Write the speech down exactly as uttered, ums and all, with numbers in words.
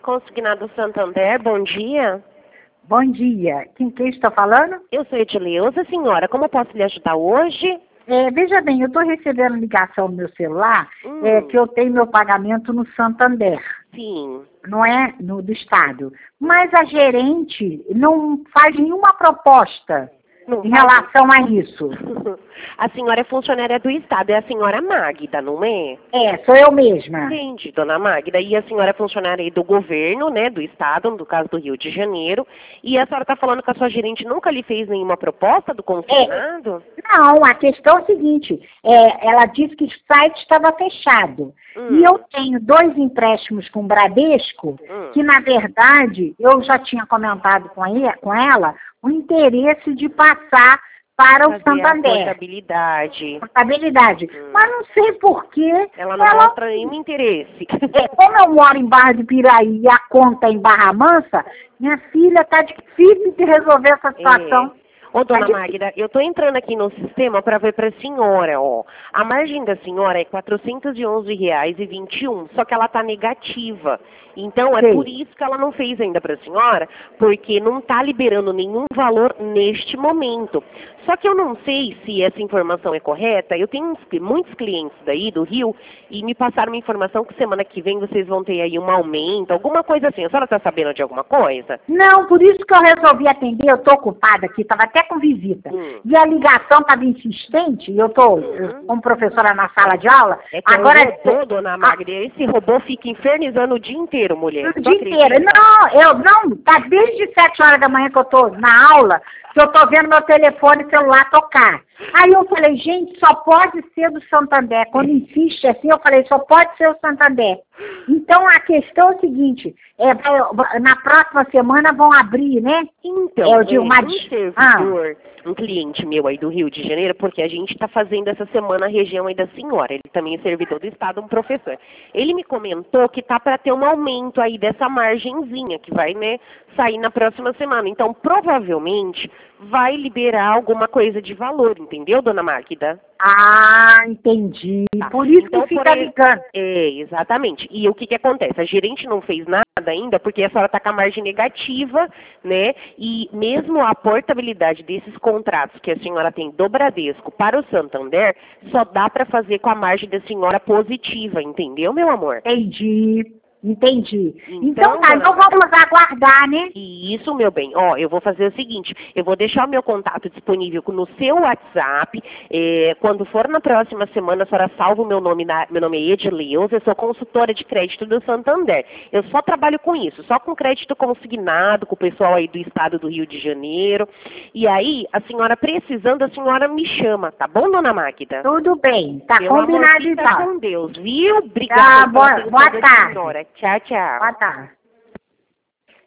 Consignado Santander, bom dia. Bom dia. Quem, quem está falando? Eu sou Edileuza, senhora. Como eu posso lhe ajudar hoje? É, veja bem, eu estou recebendo ligação no meu celular Hum. é, que eu tenho meu pagamento no Santander. Sim. Não é no do Estado. Mas a gerente não faz nenhuma proposta Não em faz? relação a isso. A senhora é funcionária do Estado, é a senhora Magda, não é? É, sou eu mesma. Entendi, dona Magda. E a senhora é funcionária aí do governo, né, do Estado, no caso do Rio de Janeiro. E a senhora está falando que a sua gerente nunca lhe fez nenhuma proposta do consignado? É, não, a questão é a seguinte, é, ela disse que o site estava fechado. Hum. E eu tenho dois empréstimos com o Bradesco, Hum. que na verdade eu já tinha comentado com, ele, com ela o interesse de passar para o Fazer a Santander. portabilidade. Portabilidade. Hum. Mas não sei porquê. Ela não mostra nenhum interesse. É, como eu moro em Barra de Piraí e a conta é em Barra Mansa, minha filha está difícil de resolver essa situação. É. Ô, dona Tá Magda, eu estou entrando aqui no sistema para ver para a senhora, ó. A margem da senhora é quatrocentos e onze reais e vinte e um, só que ela está negativa. Então, é Sei. por isso que ela não fez ainda para a senhora, porque não está liberando nenhum valor neste momento. Só que eu não sei se essa informação é correta. Eu tenho uns, muitos clientes daí do Rio e me passaram uma informação que semana que vem vocês vão ter aí um aumento, alguma coisa assim. A senhora está sabendo de alguma coisa? Não, por isso que eu resolvi atender, eu estou ocupada aqui, estava até com visita. Hum. E a ligação estava insistente, e eu estou Uhum. como professora na sala de aula. É que agora é um robô, dona Magda. Esse robô fica infernizando o dia inteiro, mulher. o Tu dia acredita? inteiro. Não, eu não, tá desde sete horas da manhã que eu estou na aula, que eu estou vendo meu telefone celular tocar. Aí eu falei, gente, só pode ser do Santander. Quando insiste assim, eu falei, só pode ser o Santander. Então a questão é a seguinte, é, vai- na próxima semana vão abrir, né? Então, É, eu digo, é, mas- um servidor, um cliente meu aí do Rio de Janeiro, porque a gente está fazendo essa semana a região aí da senhora, ele também é servidor do Estado, um professor. Ele me comentou que tá para ter um aumento aí dessa margenzinha, que vai, né, sair na próxima semana. Então, provavelmente, vai liberar alguma coisa de valor, entendeu, dona Magda? Ah, entendi. Tá. Por isso Então, que por fica aí- ligando. É, exatamente. E o que que acontece? A gerente não fez nada ainda porque a senhora está com a margem negativa, né? E mesmo a portabilidade desses contratos que a senhora tem do Bradesco para o Santander, só dá para fazer com a margem da senhora positiva, entendeu, meu amor? Entendi, entendi. Então, Então tá, dona então vamos aguardar, né? E isso, meu bem, ó, eu vou fazer o seguinte, eu vou deixar o meu contato disponível no seu WhatsApp, é, quando for na próxima semana, a senhora salva o meu nome, na, meu nome é Edileuza, eu sou consultora de crédito do Santander. Eu só trabalho com isso, só com crédito consignado, com o pessoal aí do estado do Rio de Janeiro. E aí, a senhora precisando, a senhora me chama, tá bom, dona Magda? Tudo bem, tá Meu combinado amor, fica então. com Deus, viu? Obrigada Tá, pela boa- atenção boa da tarde. senhora. Tchau, tchau. Boa tarde.